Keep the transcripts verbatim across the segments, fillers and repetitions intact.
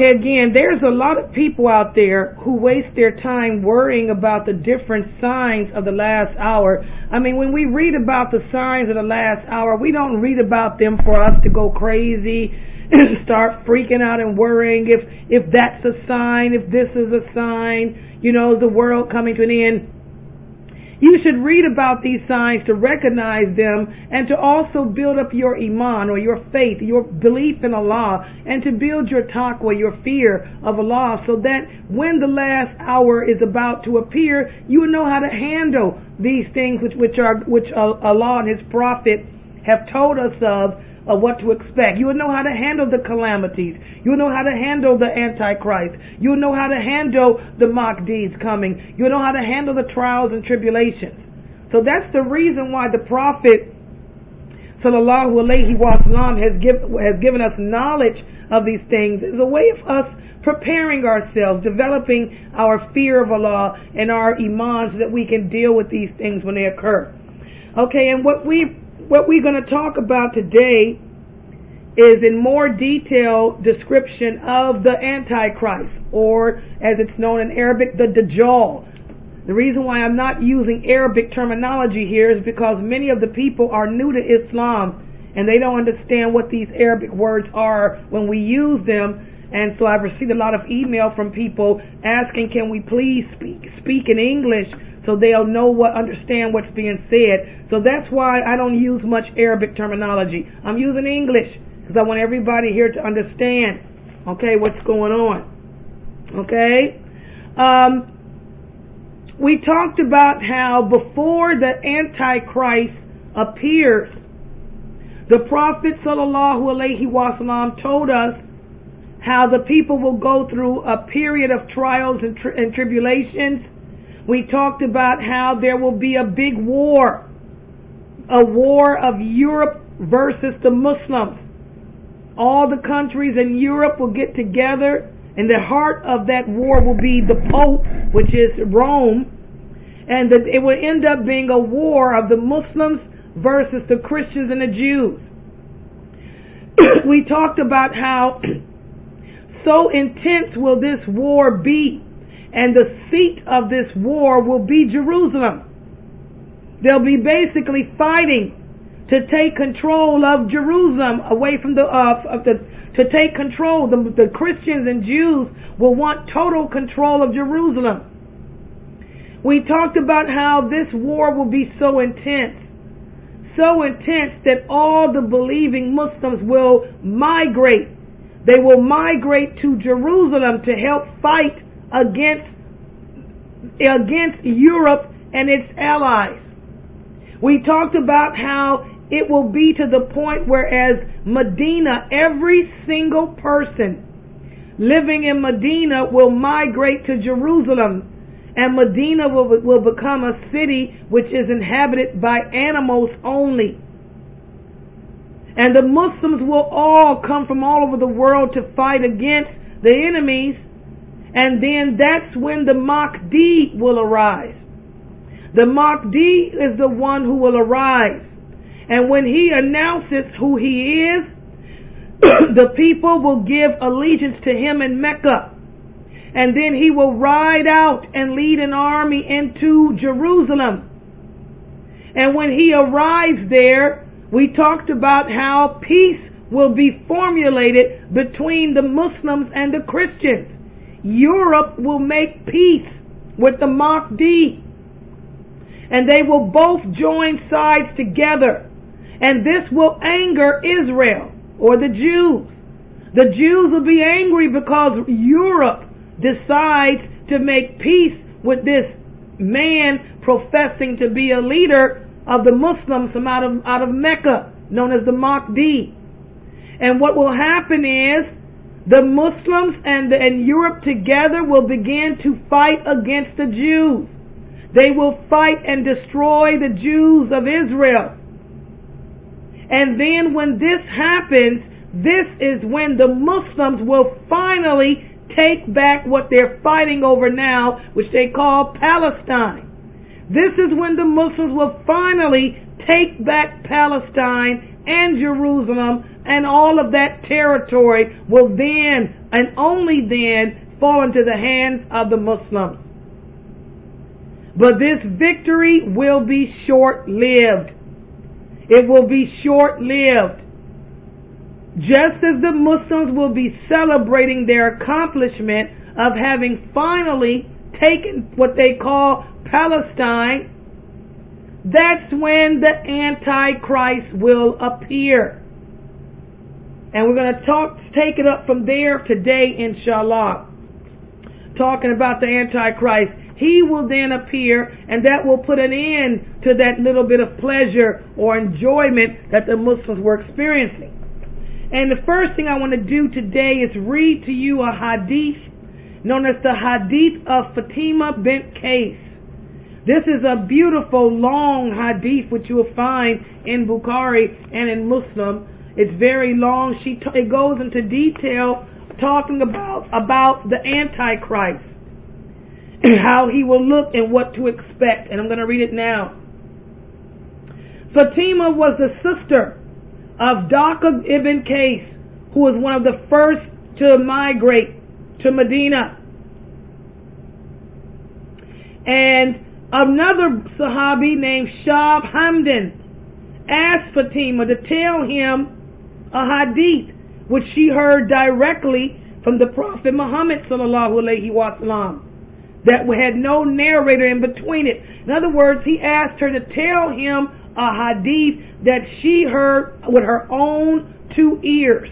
Okay, again, there's a lot of people out there who waste their time worrying about the different signs of the last hour. I mean, when we read about the signs of the last hour, we don't read about them for us to go crazy and start freaking out and worrying if, if that's a sign, if this is a sign, you know, the world coming to an end. You should read about these signs to recognize them and to also build up your iman, or your faith, your belief in Allah, and to build your taqwa, your fear of Allah, so that when the last hour is about to appear, you will know how to handle these things which, which are which Allah and His Prophet have told us of, of what to expect. You will know how to handle the calamities. You will know how to handle the Antichrist. You will know how to handle the Mahdi's coming. You will know how to handle the trials and tribulations. So that's the reason why the Prophet sallallahu alaihi wasallam has, give, has given us knowledge of these things. It's a way of us preparing ourselves, developing our fear of Allah and our iman so that we can deal with these things when they occur. Okay, and what we What we're going to talk about today is in more detailed description of the Antichrist, or as it's known in Arabic, the Dajjal. The reason why I'm not using Arabic terminology here is because many of the people are new to Islam and they don't understand what these Arabic words are when we use them. And so I've received a lot of email from people asking, can we please speak speak in English so they'll know what, understand what's being said. So that's why I don't use much Arabic terminology. I'm using English because I want everybody here to understand, okay, what's going on. Okay? Um, we talked about how before the Antichrist appears, the Prophet sallallahu alaihi wasallam told us how the people will go through a period of trials and, tri- and tribulations. We talked about how there will be a big war, a war of Europe versus the Muslims. All the countries in Europe will get together, and the heart of that war will be the Pope, which is Rome, and that it will end up being a war of the Muslims versus the Christians and the Jews. We talked about how so intense will this war be, and the seat of this war will be Jerusalem. They'll be basically fighting to take control of Jerusalem away from the, uh, of the to take control. The, the Christians and Jews will want total control of Jerusalem. We talked about how this war will be so intense, so intense that all the believing Muslims will migrate. They will migrate to Jerusalem to help fight against against Europe and its allies. We talked about how it will be to the point where as Medina, every single person living in Medina will migrate to Jerusalem, and Medina will, will become a city which is inhabited by animals only. And the Muslims will all come from all over the world to fight against the enemies. And then that's when the Mahdi will arise. The Mahdi is the one who will arise. And when he announces who he is, the people will give allegiance to him in Mecca. And then he will ride out and lead an army into Jerusalem. And when he arrives there, we talked about how peace will be formulated between the Muslims and the Christians. Europe will make peace with the Mahdi, and they will both join sides together, and this will anger Israel or the Jews. The Jews will be angry because Europe decides to make peace with this man professing to be a leader of the Muslims from out of, out of Mecca, known as the Mahdi. And what will happen is the Muslims and, the, and Europe together will begin to fight against the Jews. They will fight and destroy the Jews of Israel. And then when this happens, this is when the Muslims will finally take back what they're fighting over now, which they call Palestine. This is when the Muslims will finally take back Palestine and Jerusalem, and all of that territory will then and only then fall into the hands of the Muslims. But this victory will be short-lived. It will be short-lived. Just as the Muslims will be celebrating their accomplishment of having finally taken what they call Palestine, that's when the Antichrist will appear. And we're going to talk, take it up from there today, inshallah. Talking about the Antichrist. He will then appear, and that will put an end to that little bit of pleasure or enjoyment that the Muslims were experiencing. And the first thing I want to do today is read to you a hadith known as the Hadith of Fatima bint Qais. This is a beautiful, long hadith which you will find in Bukhari and in Muslim. It's very long. She t- it goes into detail talking about, about the Antichrist, how he will look and what to expect. And I'm going to read it now. Fatima was the sister of Daqq ibn Qais, who was one of the first to migrate to Medina. And another Sahabi named Shab Hamdan asked Fatima to tell him a hadith which she heard directly from the Prophet Muhammad sallallahu alaihi wasallam, that had no narrator in between it. In other words, he asked her to tell him a hadith that she heard with her own two ears.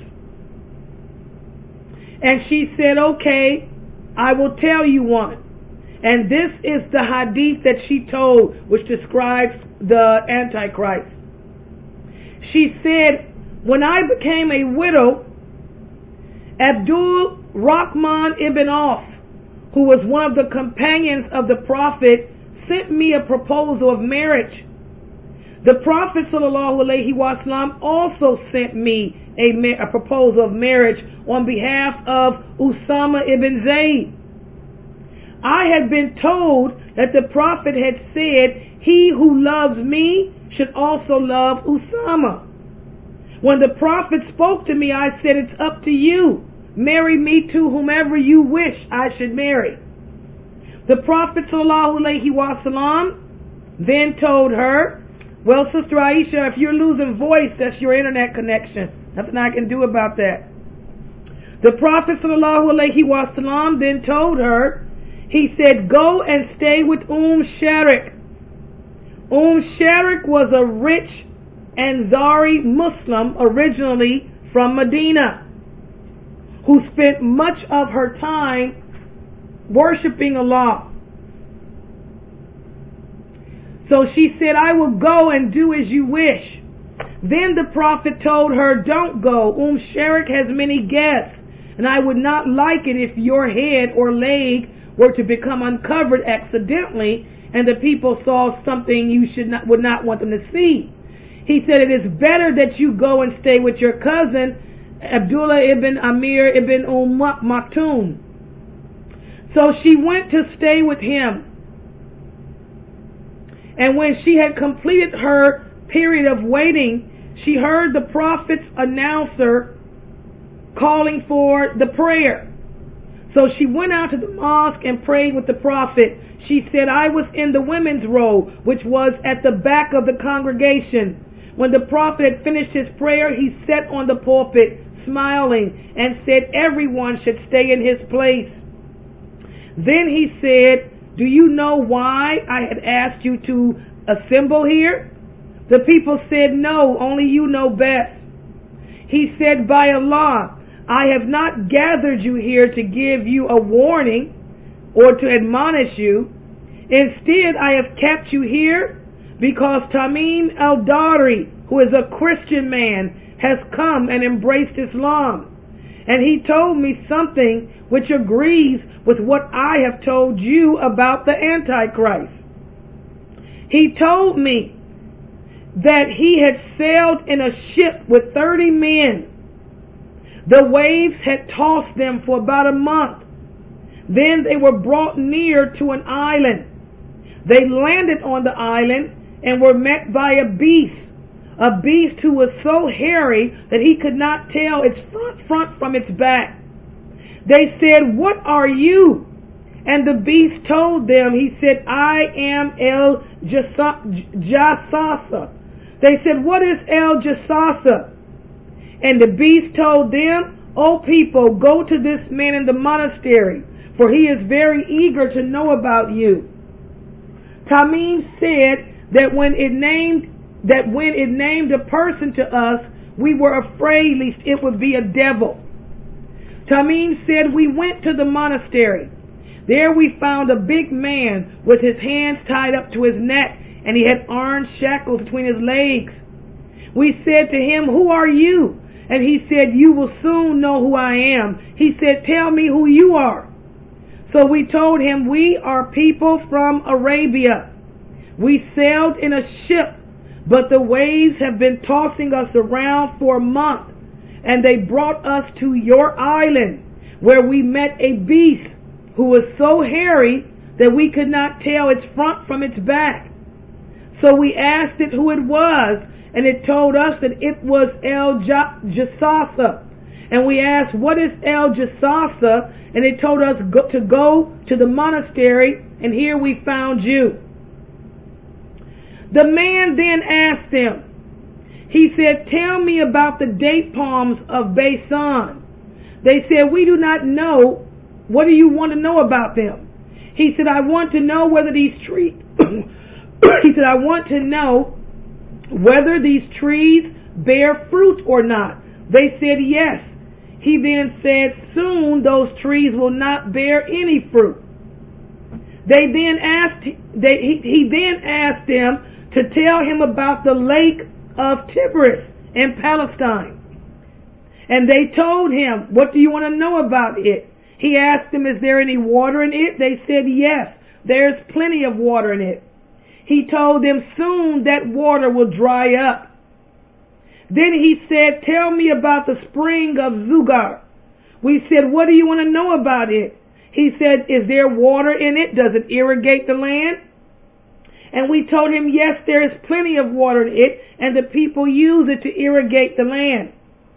And she said, okay, I will tell you one. And this is the hadith that she told, which describes the Antichrist. She said, when I became a widow, Abdul Rahman ibn Auf, who was one of the companions of the Prophet, sent me a proposal of marriage. The Prophet sallallahu alaihi wasallam also sent me a, a proposal of marriage on behalf of Usama ibn Zayd. I had been told that the Prophet had said, he who loves me should also love Usama. When the Prophet spoke to me, I said, it's up to you. Marry me to whomever you wish I should marry. The Prophet sallallahu alaihi wasallam then told her, well, Sister Aisha, if you're losing voice, that's your internet connection. Nothing I can do about that. The Prophet sallallahu alaihi wasallam then told her, he said, go and stay with Umm Sharik. Umm Sharik was a rich Ansari Muslim originally from Medina, who spent much of her time worshiping Allah. So she said, I will go and do as you wish. Then the Prophet told her, don't go. Umm Sharik has many guests, and I would not like it if your head or leg were to become uncovered accidentally and the people saw something you should not, would not want them to see. He said, it is better that you go and stay with your cousin, Abdullah ibn Amir ibn Umm Maktoum. So she went to stay with him. And when she had completed her period of waiting, she heard the Prophet's announcer calling for the prayer. So she went out to the mosque and prayed with the Prophet. She said, I was in the women's row, which was at the back of the congregation. When the Prophet had finished his prayer, he sat on the pulpit, smiling, and said everyone should stay in his place. Then he said, do you know why I had asked you to assemble here? The people said, no, only you know best. He said, by Allah, I have not gathered you here to give you a warning or to admonish you. Instead, I have kept you here because Tamim al-Dari, who is a Christian man, has come and embraced Islam. And he told me something which agrees with what I have told you about the Antichrist. He told me that he had sailed in a ship with thirty men. The waves had tossed them for about a month. Then they were brought near to an island. They landed on the island and were met by a beast, a beast who was so hairy that he could not tell its front, front from its back. They said, "What are you?" And the beast told them, he said, "I am El Jasasa." They said, "What is El Jasasa?" And the beast told them, "O people, go to this man in the monastery, for he is very eager to know about you." Tamim said that when it named that when it named a person to us, we were afraid lest it would be a devil. Tamim said, "We went to the monastery. There we found a big man with his hands tied up to his neck, and he had iron shackles between his legs. We said to him, 'Who are you?' And he said, 'You will soon know who I am.' He said, 'Tell me who you are.' So we told him, 'We are people from Arabia. We sailed in a ship, but the waves have been tossing us around for a month, and they brought us to your island, where we met a beast who was so hairy that we could not tell its front from its back. So we asked it who it was, and it told us that it was El Jasasa. And we asked, 'What is El Jasasa?' And it told us go, to go to the monastery, and here we found you." The man then asked them, he said, "Tell me about the date palms of Basan." They said, "We do not know. What do you want to know about them?" He said, "I want to know whether these trees he said, "I want to know whether these trees bear fruit or not." They said, "Yes." He then said, "Soon those trees will not bear any fruit." They then asked they, he, he then asked them to tell him about the lake of Tigris in Palestine. And they told him, "What do you want to know about it?" He asked them, "Is there any water in it?" They said, "Yes, there's plenty of water in it." He told them, "Soon that water will dry up." Then he said, "Tell me about the spring of Zugar." We said, "What do you want to know about it?" He said, "Is there water in it? Does it irrigate the land?" And we told him, "Yes, there is plenty of water in it, and the people use it to irrigate the land."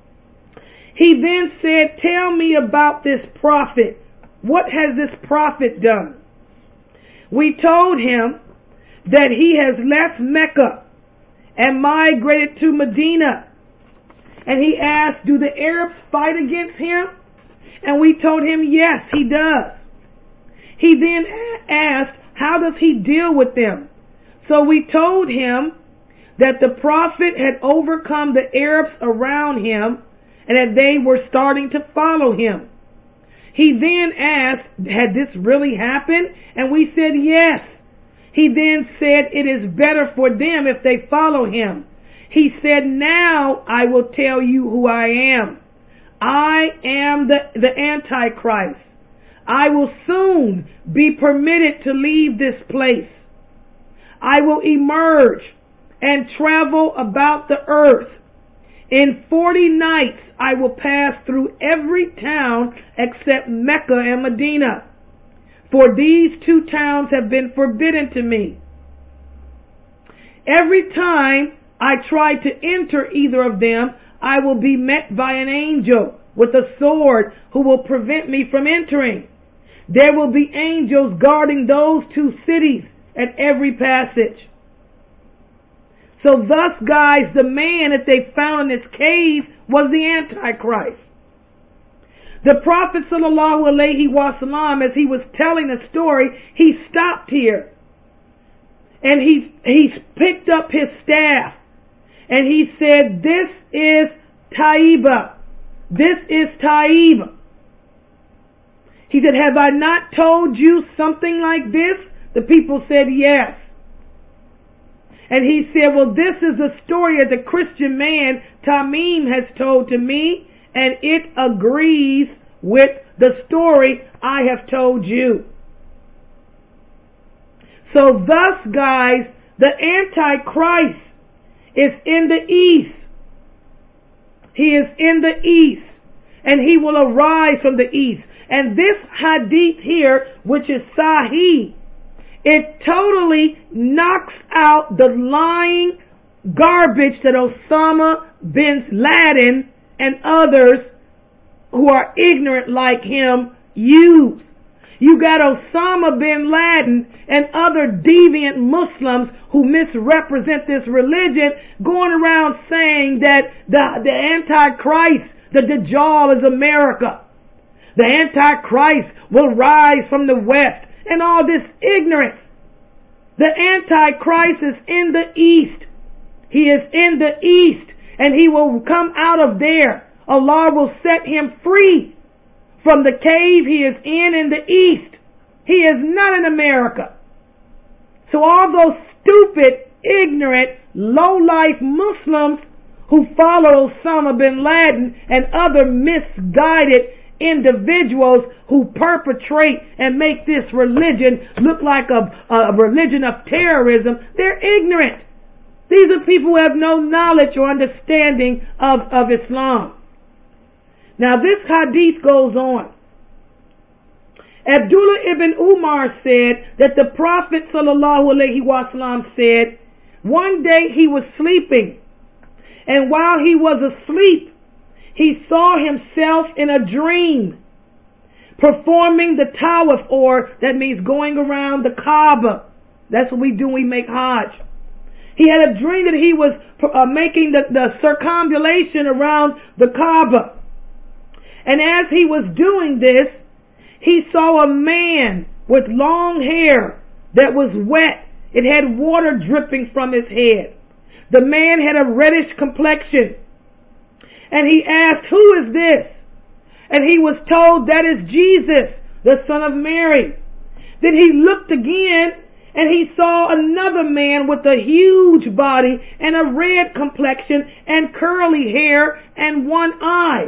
He then said, "Tell me about this prophet. What has this prophet done?" We told him that he has left Mecca and migrated to Medina. And he asked, "Do the Arabs fight against him?" And we told him, "Yes, he does." He then asked, "How does he deal with them?" So we told him that the prophet had overcome the Arabs around him and that they were starting to follow him. He then asked, "Had this really happened?" And we said, "Yes." He then said, "It is better for them if they follow him." He said, "Now I will tell you who I am. I am the, the Antichrist. I will soon be permitted to leave this place. I will emerge and travel about the earth. In forty nights I will pass through every town except Mecca and Medina, for these two towns have been forbidden to me. Every time I try to enter either of them, I will be met by an angel with a sword who will prevent me from entering. There will be angels guarding those two cities at every passage." So thus, guys, the man that they found in this cave was the Antichrist. The Prophet sallallahu alaihi wasallam, as he was telling the story, he stopped here. And he, he picked up his staff. And he said, "This is Taiba. This is Taib." He said, "Have I not told you something like this?" The people said, "Yes." And he said, "Well, this is a story that the Christian man Tamim has told to me, and it agrees with the story I have told you." So thus, guys, the Antichrist is in the east. He is in the east, and he will arise from the east. And this hadith here, which is Sahih, it totally knocks out the lying garbage that Osama bin Laden and others who are ignorant like him use. You got Osama bin Laden and other deviant Muslims who misrepresent this religion going around saying that the, the Antichrist, the Dajjal is America. The Antichrist will rise from the West and all this ignorance. The Antichrist is in the East. He is in the East and he will come out of there. Allah will set him free from the cave he is in in the East. He is not in America. So all those stupid, ignorant, low-life Muslims who follow Osama bin Laden and other misguided individuals who perpetrate and make this religion look like a, a religion of terrorism, they're ignorant. These are people who have no knowledge or understanding of, of Islam. Now this hadith goes on. Abdullah ibn Umar said that the Prophet sallallahu alaihi wasallam said, one day he was sleeping, and while he was asleep, he saw himself in a dream performing the tawaf, or that means going around the Kaaba. That's what we do when we make Hajj. He had a dream that he was uh, making the, the circumambulation around the Kaaba. And as he was doing this, he saw a man with long hair that was wet. It had water dripping from his head. The man had a reddish complexion. And he asked, "Who is this?" And he was told, "That is Jesus, the son of Mary." Then he looked again and he saw another man with a huge body and a red complexion and curly hair and one eye.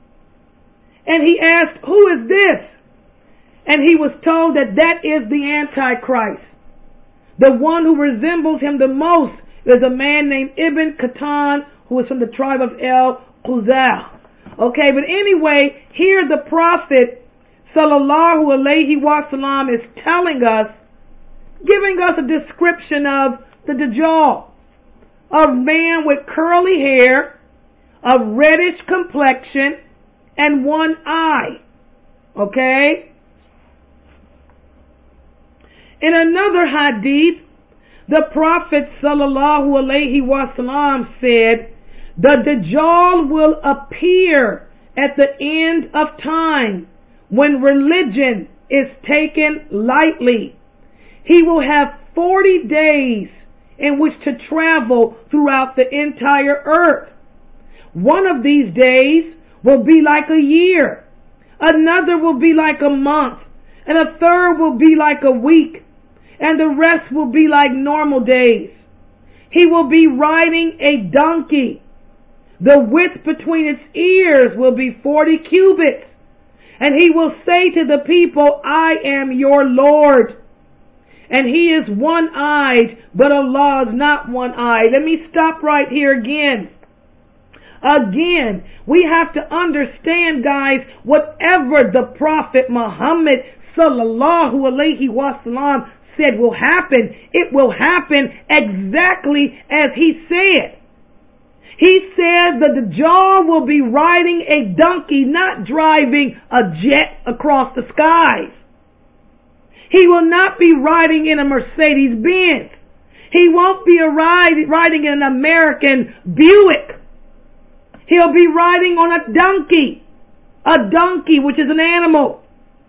And he asked, "Who is this?" And he was told that that is the Antichrist. The one who resembles him the most is a man named Ibn Qatan, who is from the tribe of El Quzah. Okay, but anyway, here the Prophet sallallahu alaihi wasallam is telling us, giving us a description of the Dajjal. A man with curly hair, a reddish complexion, and one eye. Okay? In another hadith, the Prophet sallallahu alaihi wasallam said, the Dajjal will appear at the end of time when religion is taken lightly. He will have forty days in which to travel throughout the entire earth. One of these days will be like a year. Another will be like a month. And a third will be like a week. And the rest will be like normal days. He will be riding a donkey. The width between its ears will be forty cubits. And he will say to the people, "I am your Lord." And he is one-eyed, but Allah is not one-eyed. Let me stop right here again. Again, we have to understand, guys, whatever the Prophet Muhammad sallallahu alaihi wasallam said will happen, it will happen exactly as he said. He said that the Dajjal will be riding a donkey, not driving a jet across the skies. He will not be riding in a Mercedes Benz. He won't be a ride, riding in an American Buick. He'll be riding on a donkey. A donkey, which is an animal.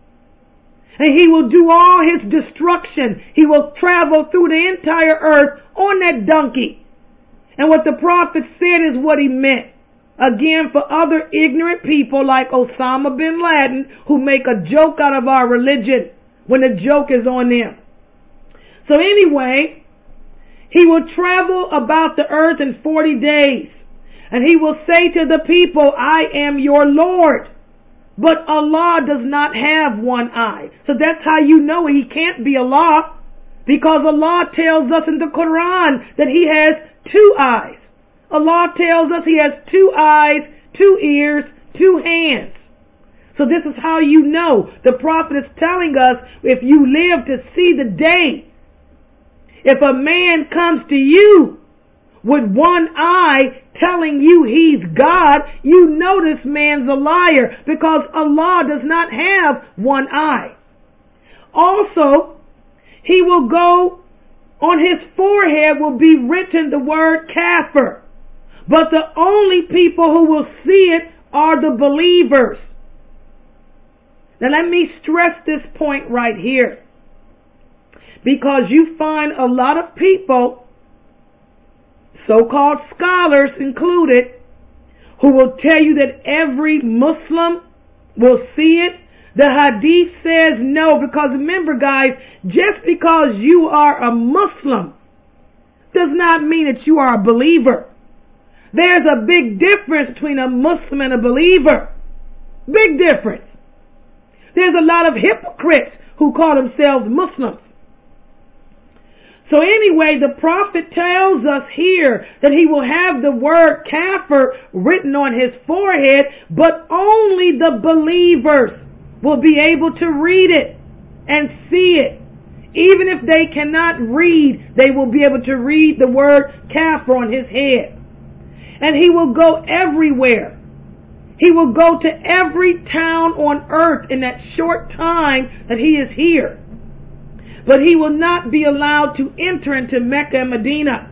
And he will do all his destruction. He will travel through the entire earth on that donkey. And what the Prophet said is what he meant. Again, for other ignorant people like Osama bin Laden who make a joke out of our religion when the joke is on them. So anyway, he will travel about the earth in forty days. And he will say to the people, "I am your Lord." But Allah does not have one eye. So that's how you know he can't be Allah. Because Allah tells us in the Quran that he has two eyes. Allah tells us he has two eyes, two ears, two hands. So this is how you know. The Prophet is telling us, if you live to see the day, if a man comes to you with one eye telling you he's God, you know this man's a liar, because Allah does not have one eye. Also, he will go, on his forehead will be written the word kafir. But the only people who will see it are the believers. Now let me stress this point right here, because you find a lot of people, so-called scholars included, who will tell you that every Muslim will see it. The hadith says no, because remember guys, just because you are a Muslim does not mean that you are a believer. There's a big difference between a Muslim and a believer. Big difference. There's a lot of hypocrites who call themselves Muslims. So anyway, the Prophet tells us here that he will have the word kafir written on his forehead, but only the believers will be able to read it and see it. Even if they cannot read, they will be able to read the word kafir on his head. And he will go everywhere. He will go to every town on earth in that short time that he is here. But he will not be allowed to enter into Mecca and Medina.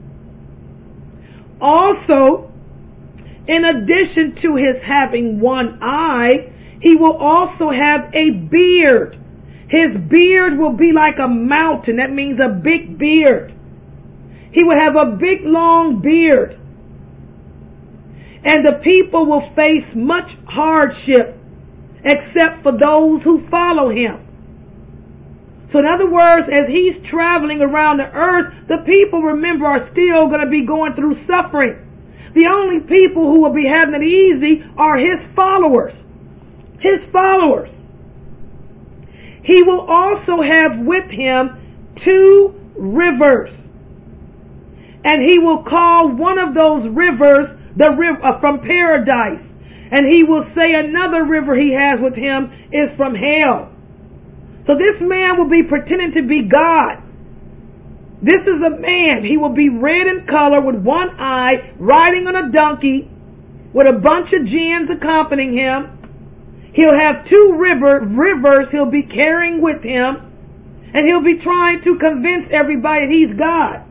Also, in addition to his having one eye, he will also have a beard. His beard will be like a mountain. That means a big beard. He will have a big long beard. And the people will face much hardship except for those who follow him. So in other words, as he's traveling around the earth, the people, remember, are still going to be going through suffering. The only people who will be having it easy are his followers. His followers. He will also have with him two rivers. And he will call one of those rivers the river uh, from paradise. And he will say another river he has with him is from hell. So this man will be pretending to be God. This is a man. He will be red in color with one eye, riding on a donkey, with a bunch of jinns accompanying him. He'll have two river, rivers he'll be carrying with him, and he'll be trying to convince everybody that he's God.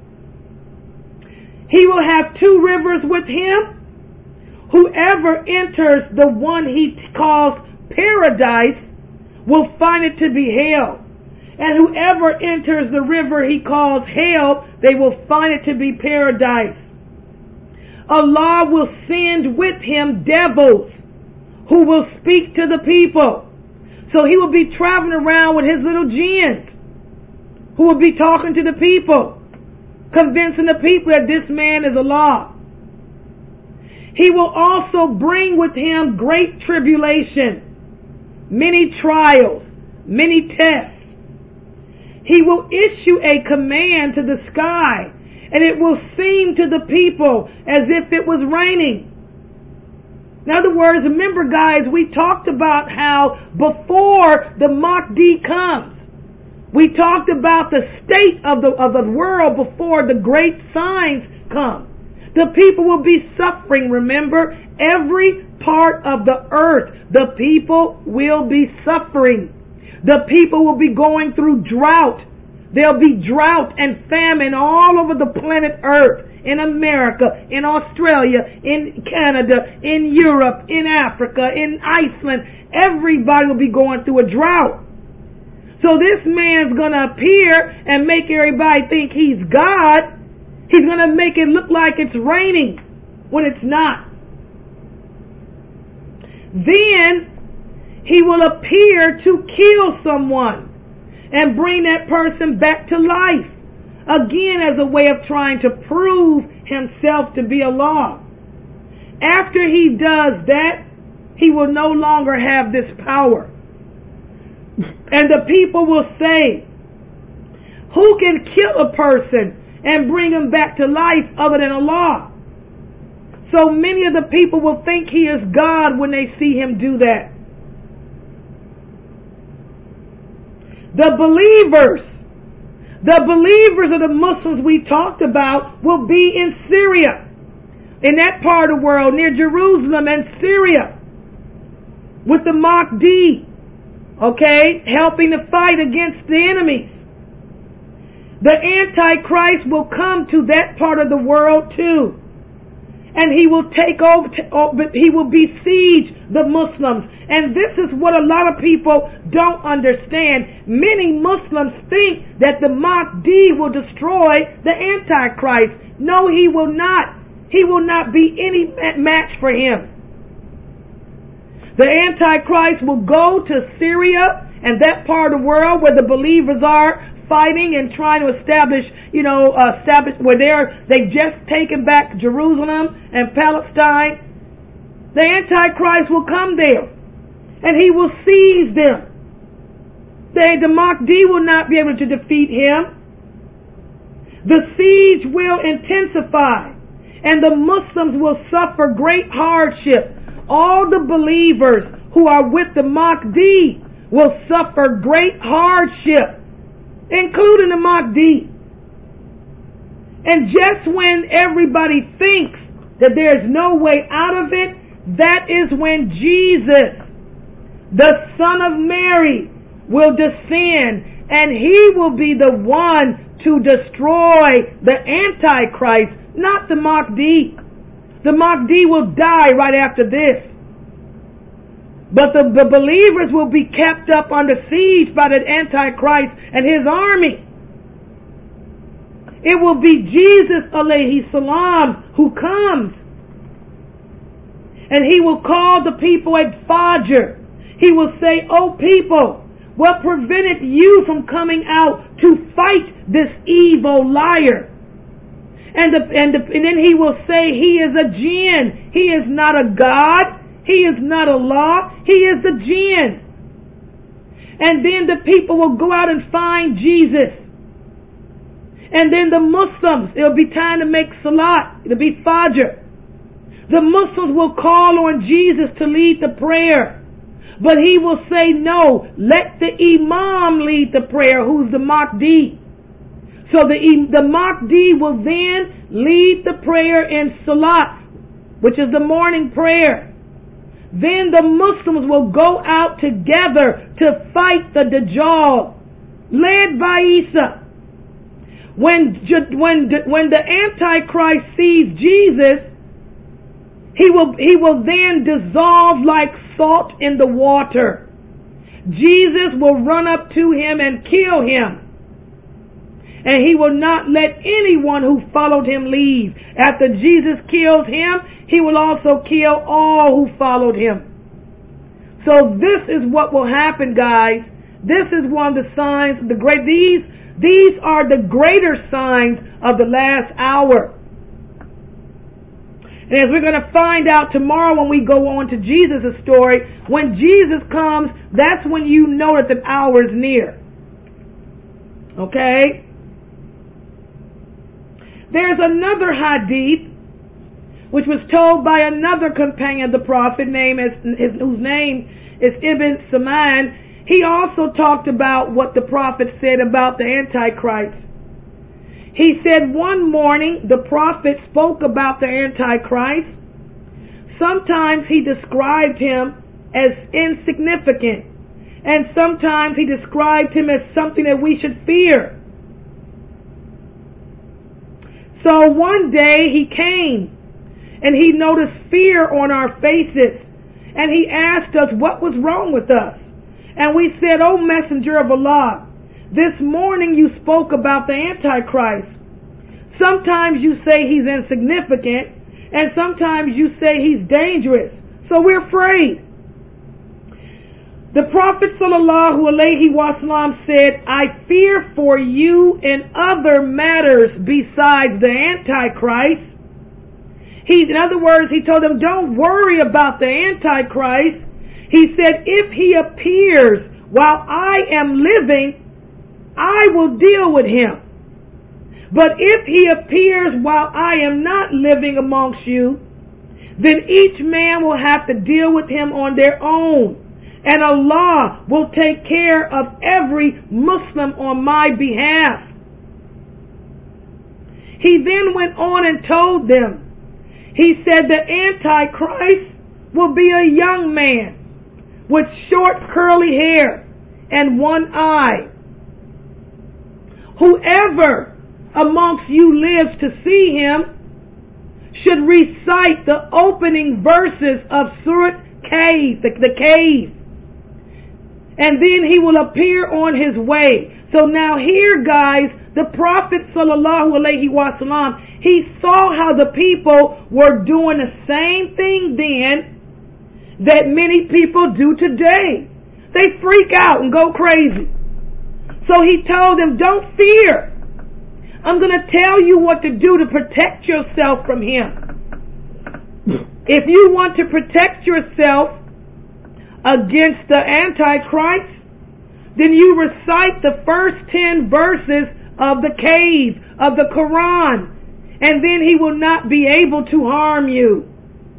He will have two rivers with him. Whoever enters the one he calls paradise will find it to be hell. And whoever enters the river he calls hell, they will find it to be paradise. Allah will send with him devils who will speak to the people. So he will be traveling around with his little jinns who will be talking to the people, convincing the people that this man is Allah. He will also bring with him great tribulation, many trials, many tests. He will issue a command to the sky, and it will seem to the people as if it was raining. In other words, remember guys, we talked about how before the Mahdi comes, we talked about the state of the, of the world before the great signs come. The people will be suffering, remember? Every part of the earth, the people will be suffering. The people will be going through drought. There'll be drought and famine all over the planet Earth, in America, in Australia, in Canada, in Europe, in Africa, in Iceland. Everybody will be going through a drought. So this man's going to appear and make everybody think he's God. He's going to make it look like it's raining when it's not. Then he will appear to kill someone and bring that person back to life. Again, as a way of trying to prove himself to be Allah. After he does that, he will no longer have this power. And the people will say, who can kill a person and bring him back to life other than Allah? So many of the people will think he is God when they see him do that. The believers, The believers of the Muslims we talked about will be in Syria, in that part of the world, near Jerusalem and Syria, with the Mahdi, okay, helping to fight against the enemies. The Antichrist will come to that part of the world too. And he will take over, he will besiege the Muslims. And this is what a lot of people don't understand. Many Muslims think that the Mahdi will destroy the Antichrist. No, he will not. He will not be any match for him. The Antichrist will go to Syria and that part of the world where the believers are, fighting and trying to establish, you know, uh, establish where they're, they've just taken back Jerusalem and Palestine. The Antichrist will come there and he will seize them. They, the Mahdi will not be able to defeat him. The siege will intensify and the Muslims will suffer great hardship. All the believers who are with the Mahdi will suffer great hardship, including the Mahdi. And just when everybody thinks that there's no way out of it, that is when Jesus, the Son of Mary, will descend, and he will be the one to destroy the Antichrist, not the Mahdi. The Mahdi will die right after this. But the, the believers will be kept up under siege by the Antichrist and his army. It will be Jesus alayhi salam who comes. And he will call the people at Fajr. He will say, "O people, what prevented you from coming out to fight this evil liar?" And, the, and, the, and then he will say, "He is a jinn. He is not a God. He is not Allah. He is a jinn." And then the people will go out and find Jesus. And then the Muslims, it'll be time to make salat. It'll be Fajr. The Muslims will call on Jesus to lead the prayer. But he will say, "No, let the Imam lead the prayer," who's the Mahdi. So the, the Mahdi will then lead the prayer in salat, which is the morning prayer. Then the Muslims will go out together to fight the Dajjal, led by Isa. When, when, when the Antichrist sees Jesus, he will, he will then dissolve like salt in the water. Jesus will run up to him and kill him. And he will not let anyone who followed him leave. After Jesus kills him, he will also kill all who followed him. So this is what will happen, guys. This is one of the signs of the great, these, these are the greater signs of the last hour. And as we're going to find out tomorrow when we go on to Jesus' story, when Jesus comes, that's when you know that the hour is near. Okay? There's another hadith which was told by another companion of the Prophet, name is, his, whose name is Ibn Saman. He also talked about what the Prophet said about the Antichrist. He said one morning the Prophet spoke about the Antichrist. Sometimes he described him as insignificant, and sometimes he described him as something that we should fear. So one day he came and he noticed fear on our faces, and he asked us what was wrong with us. And we said, "O Messenger of Allah, this morning you spoke about the Antichrist. Sometimes you say he's insignificant, and sometimes you say he's dangerous. So we're afraid." The Prophet sallallahu alaihi wasallam said, "I fear for you in other matters besides the Antichrist." He, in other words, he told them, don't worry about the Antichrist. He said, if he appears while I am living, I will deal with him. But if he appears while I am not living amongst you, then each man will have to deal with him on their own. And Allah will take care of every Muslim on my behalf. He then went on and told them, he said the Antichrist will be a young man with short curly hair and one eye. Whoever amongst you lives to see him should recite the opening verses of Surah Cave, the, the cave. And then he will appear on his way. So now here, guys, the Prophet sallallahu alaihi wasallam, he saw how the people were doing the same thing then that many people do today. They freak out and go crazy. So he told them, don't fear. I'm going to tell you what to do to protect yourself from him. If you want to protect yourself against the Antichrist, then you recite the first ten verses of the cave of the Quran, and then he will not be able to harm you.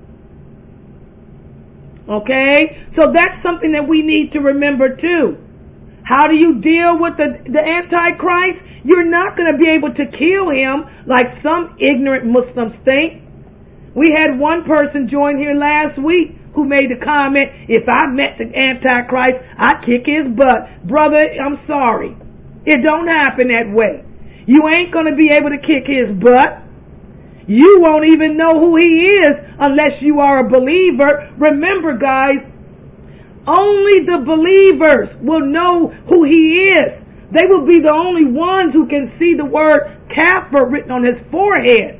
Okay? So that's something that we need to remember too. How do you deal with the, the Antichrist? You're not going to be able to kill him like some ignorant Muslims think. We had one person join here last week who made the comment, if I met the Antichrist, I'd kick his butt. Brother, I'm sorry. It don't happen that way. You ain't going to be able to kick his butt. You won't even know who he is unless you are a believer. Remember, guys, only the believers will know who he is. They will be the only ones who can see the word kafir written on his forehead.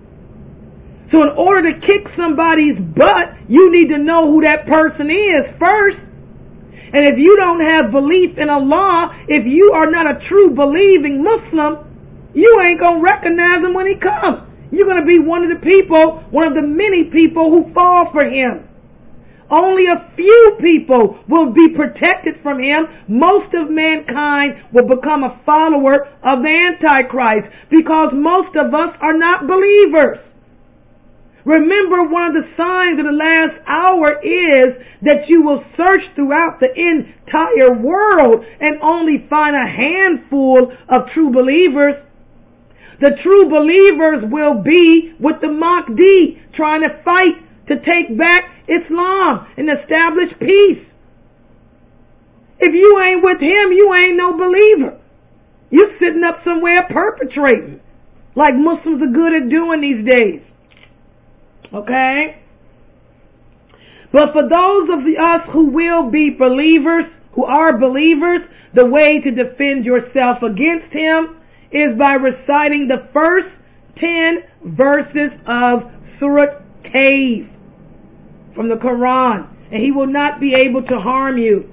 So in order to kick somebody's butt, you need to know who that person is first. And if you don't have belief in Allah, if you are not a true believing Muslim, you ain't going to recognize him when he comes. You're going to be one of the people, one of the many people who fall for him. Only a few people will be protected from him. Most of mankind will become a follower of the Antichrist because most of us are not believers. Remember, one of the signs of the last hour is that you will search throughout the entire world and only find a handful of true believers. The true believers will be with the Mahdi, trying to fight to take back Islam and establish peace. If you ain't with him, you ain't no believer. You're sitting up somewhere perpetrating, like Muslims are good at doing these days. Okay? But for those of us who will be believers, who are believers, the way to defend yourself against him is by reciting the first ten verses of Surah Cave from the Quran, and he will not be able to harm you.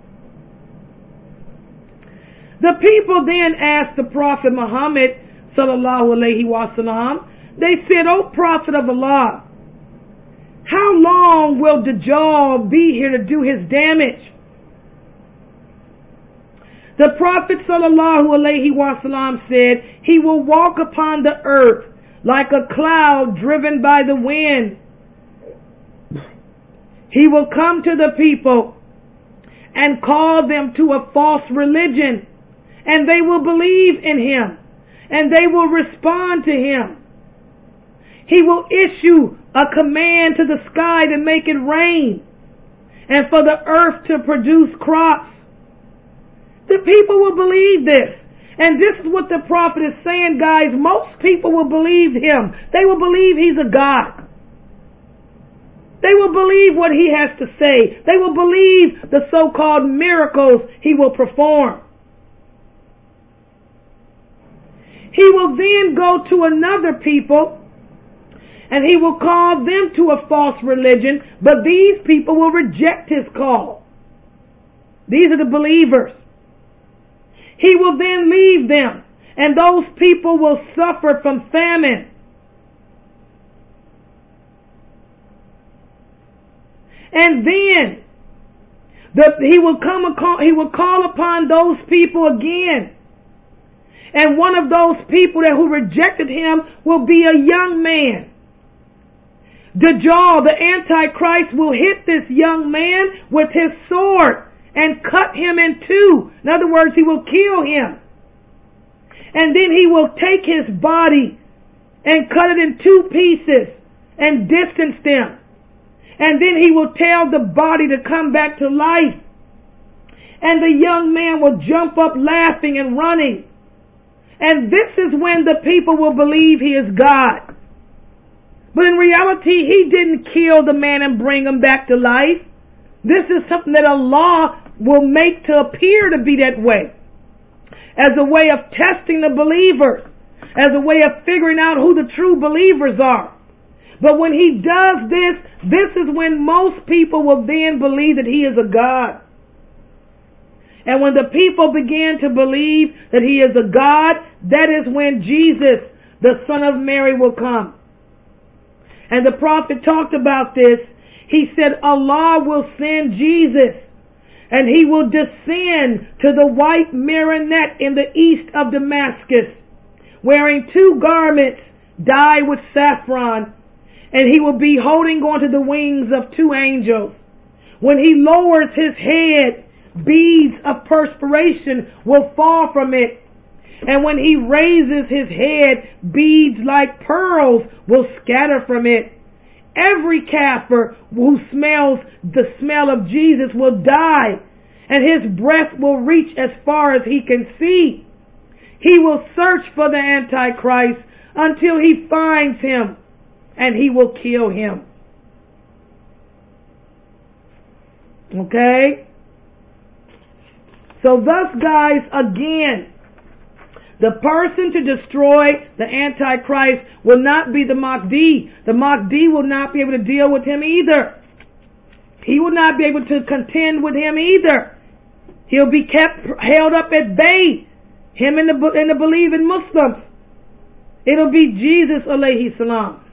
The people then asked the Prophet Muhammad sallallahu alaihi wasallam, they said, O Prophet of Allah, how long will Dajjal be here to do his damage? The Prophet sallallahu alaihi wasallam said, he will walk upon the earth like a cloud driven by the wind. He will come to the people and call them to a false religion, and they will believe in him, and they will respond to him. He will issue a command to the sky to make it rain, and for the earth to produce crops. The people will believe this. And this is what the prophet is saying, guys. Most people will believe him. They will believe he's a God. They will believe what he has to say. They will believe the so-called miracles he will perform. He will then go to another people and he will call them to a false religion, but these people will reject his call. These are the believers. He will then leave them, and those people will suffer from famine. And then the, he will come. He will call upon those people again, and one of those people that who rejected him will be a young man. Dajjal, the Antichrist, will hit this young man with his sword and cut him in two. In other words, he will kill him. And then he will take his body and cut it in two pieces and distance them. And then he will tell the body to come back to life. And the young man will jump up laughing and running. And this is when the people will believe he is God. But in reality, he didn't kill the man and bring him back to life. This is something that Allah will make to appear to be that way, as a way of testing the believers, as a way of figuring out who the true believers are. But when he does this, this is when most people will then believe that he is a God. And when the people begin to believe that he is a God, that is when Jesus, the Son of Mary, will come. And the prophet talked about this. He said Allah will send Jesus, and he will descend to the white minaret in the east of Damascus, wearing two garments dyed with saffron, and he will be holding onto the wings of two angels. When he lowers his head, beads of perspiration will fall from it, and when he raises his head, beads like pearls will scatter from it. Every kafir who smells the smell of Jesus will die, and his breath will reach as far as he can see. He will search for the Antichrist until he finds him, and he will kill him. Okay? So thus, guys, again, the person to destroy the Antichrist will not be the Mahdi. The Mahdi will not be able to deal with him either. He will not be able to contend with him either. He'll be kept held up at bay. Him and the, and the believing Muslims. It'll be Jesus alayhi salam.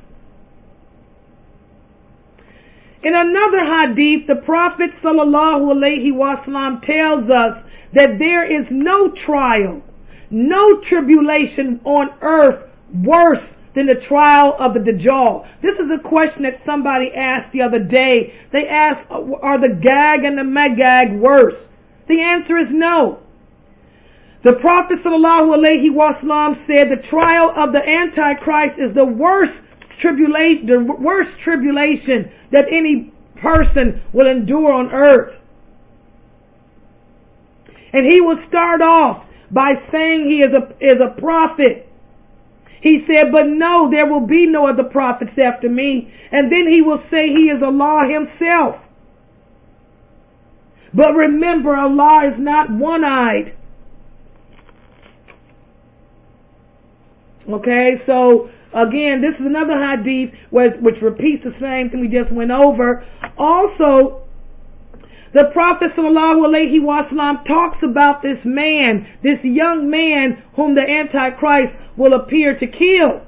In another hadith, the Prophet sallallahu alayhi wasallam tells us that there is no trial, no tribulation on earth worse than the trial of the Dajjal. This is a question that somebody asked the other day. They asked, are the Gag and the Magag worse? The answer is no. The Prophet sallallahu alaihi wasallam said the trial of the Antichrist is the worst tribulation, the worst tribulation that any person will endure on earth. And he will start off by saying he is a, is a prophet. He said, but no, there will be no other prophets after me. And then he will say he is Allah himself. But remember, Allah is not one-eyed. Okay, so again, this is another hadith which repeats the same thing we just went over. Also, the Prophet sallallahu alaihi wasallam talks about this man, this young man whom the Antichrist will appear to kill.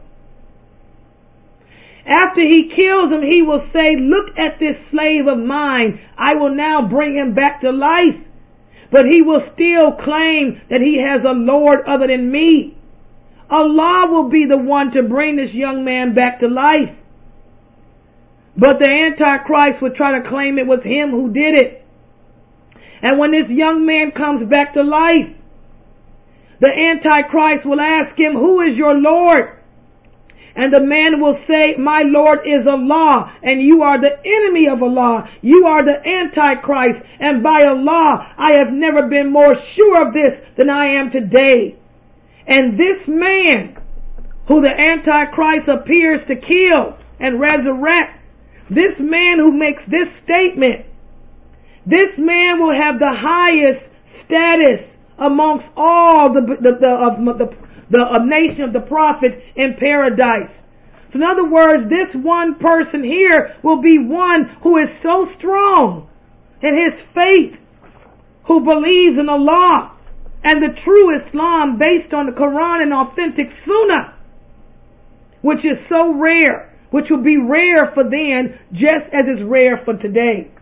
After he kills him, he will say, look at this slave of mine. I will now bring him back to life. But he will still claim that he has a Lord other than me. Allah will be the one to bring this young man back to life. But the Antichrist will try to claim it was him who did it. And when this young man comes back to life, the Antichrist will ask him, who is your Lord? And the man will say, my Lord is Allah, and you are the enemy of Allah. You are the Antichrist, and by Allah, I have never been more sure of this than I am today. And this man, who the Antichrist appears to kill and resurrect, this man who makes this statement, this man will have the highest status amongst all the the the, of the, the uh, nation of the prophets in paradise. So in other words, this one person here will be one who is so strong in his faith, who believes in Allah and the true Islam based on the Quran and authentic Sunnah, which is so rare, which will be rare for then just as it's rare for today.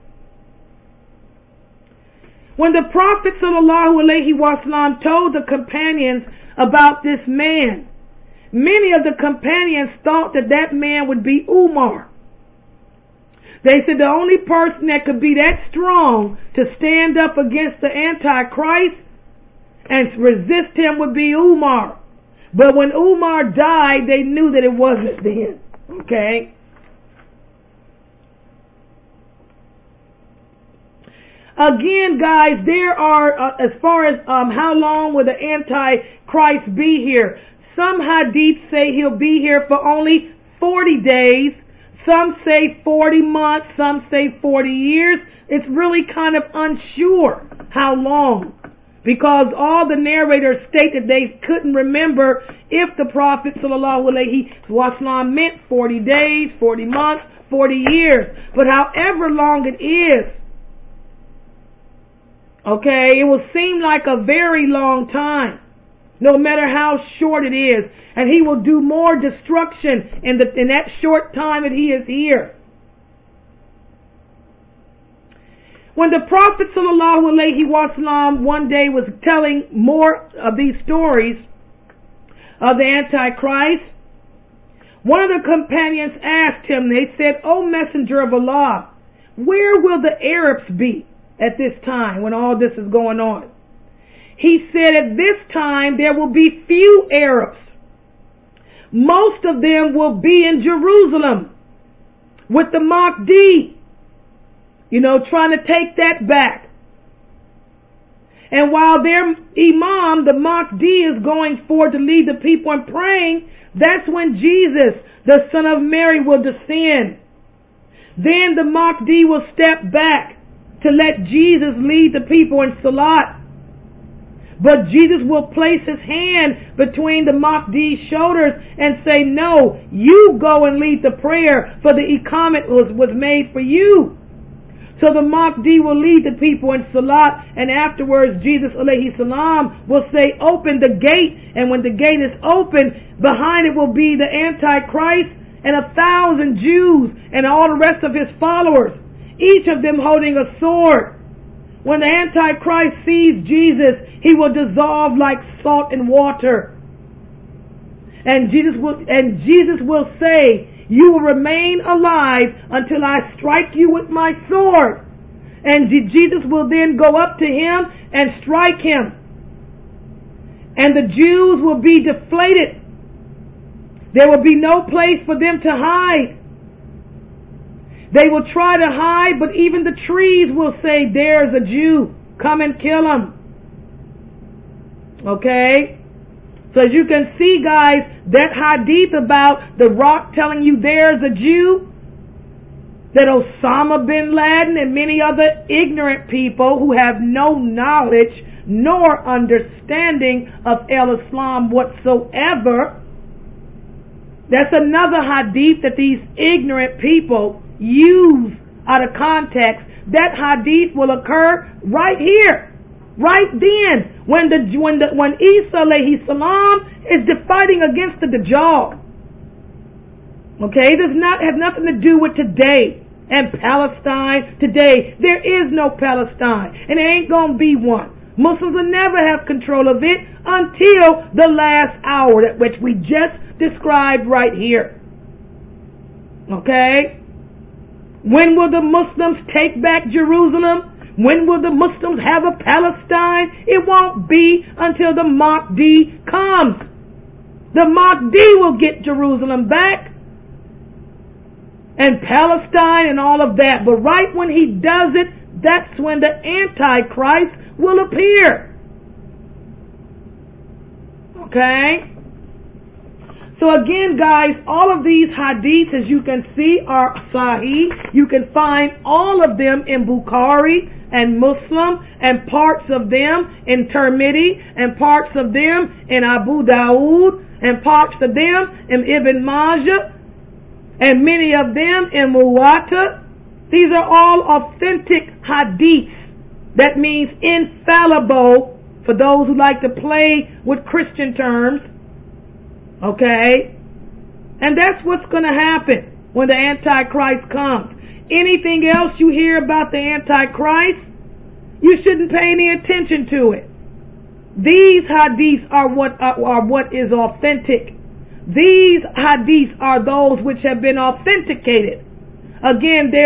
When the Prophet sallallahu alaihi wasallam told the companions about this man, many of the companions thought that that man would be Umar. They said the only person that could be that strong to stand up against the Antichrist and resist him would be Umar. But when Umar died, they knew that it wasn't then. Okay? Again, guys, there are, uh, as far as um, how long will the Antichrist be here? Some hadiths say he'll be here for only forty days. Some say forty months. Some say forty years. It's really kind of unsure how long, because all the narrators state that they couldn't remember if the Prophet sallallahu alaihi wasallam meant forty days, forty months, forty years. But however long it is, okay, it will seem like a very long time, no matter how short it is. And he will do more destruction in, the, in that short time that he is here. When the Prophet sallallahu alaihi wasallam one day was telling more of these stories of the Antichrist, one of the companions asked him, they said, "O Messenger of Allah, where will the Arabs be at this time when all this is going on?" He said, "At this time there will be few Arabs. Most of them will be in Jerusalem with the Mahdi, you know, trying to take that back. And while their Imam, the Mahdi, is going forward to lead the people in praying, that's when Jesus, the son of Mary, will descend. Then the Mahdi will step back to let Jesus lead the people in Salat. But Jesus will place his hand between the Mahdi's shoulders and say, 'No, you go and lead the prayer, for the Iqamat was, was made for you.' So the Mahdi will lead the people in Salat, and afterwards Jesus alayhi salam will say, 'Open the gate.' And when the gate is open, behind it will be the Antichrist and a thousand Jews and all the rest of his followers, each of them holding a sword. When the Antichrist sees Jesus, he will dissolve like salt in water. And Jesus will, and Jesus will say, 'You will remain alive until I strike you with my sword.' And Jesus will then go up to him and strike him. And the Jews will be deflated. There will be no place for them to hide. They will try to hide, but even the trees will say, 'There's a Jew. Come and kill him.'" Okay? So as you can see, guys, that hadith about the rock telling you there's a Jew, that Osama bin Laden and many other ignorant people who have no knowledge nor understanding of Islam whatsoever, that's another hadith that these ignorant people use out of context. That hadith will occur right here, right then, when the when the when Isa alayhi salam is fighting against the Dajjal. Okay, it does not have nothing to do with today and Palestine. Today there is no Palestine, and there ain't gonna be one. Muslims will never have control of it until the last hour, that which we just described right here. Okay? When will the Muslims take back Jerusalem? When will the Muslims have a Palestine? It won't be until the Mahdi comes. The Mahdi will get Jerusalem back and Palestine and all of that. But right when he does it, that's when the Antichrist will appear. Okay? So again, guys, all of these hadiths, as you can see, are sahih. You can find all of them in Bukhari and Muslim, and parts of them in Tirmidhi, and parts of them in Abu Dawood, and parts of them in Ibn Majah, and many of them in Muwatta. These are all authentic hadiths. That means infallible, for those who like to play with Christian terms. Okay? And that's what's going to happen when the Antichrist comes. Anything else you hear about the Antichrist, you shouldn't pay any attention to it. These hadiths are what are, are what is authentic. These hadiths are those which have been authenticated. Again, there's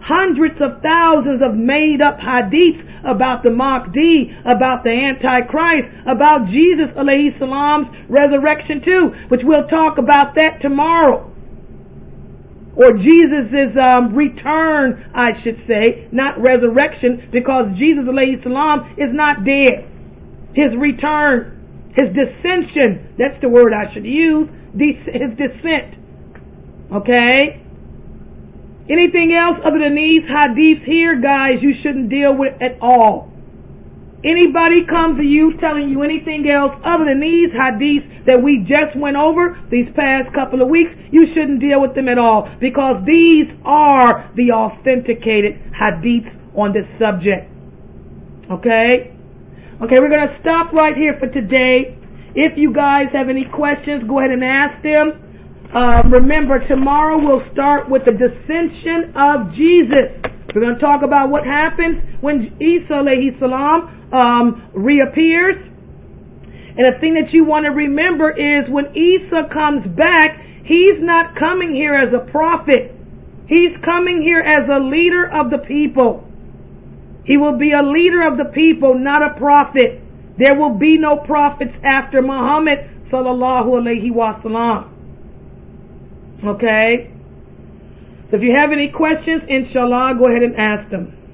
hundreds of thousands of made up hadiths about the Mahdi, about the Antichrist, about Jesus alayhi salam's resurrection too, which we'll talk about that tomorrow. Or Jesus' um, return, I should say, not resurrection, because Jesus alayhi salam is not dead. His return, his descension, that's the word I should use, his descent. Okay? Anything else other than these hadiths here, guys, you shouldn't deal with at all. Anybody comes to you telling you anything else other than these hadiths that we just went over these past couple of weeks, you shouldn't deal with them at all, because these are the authenticated hadiths on this subject. Okay? Okay, we're going to stop right here for today. If you guys have any questions, go ahead and ask them. Uh, remember, tomorrow we'll start with the descension of Jesus. We're going to talk about what happens when Isa alayhi salam um, reappears. And the thing that you want to remember is when Isa comes back, he's not coming here as a prophet. He's coming here as a leader of the people. He will be a leader of the people, not a prophet. There will be no prophets after Muhammad sallallahu alayhi wa sallam. Okay? So if you have any questions, inshallah, go ahead and ask them.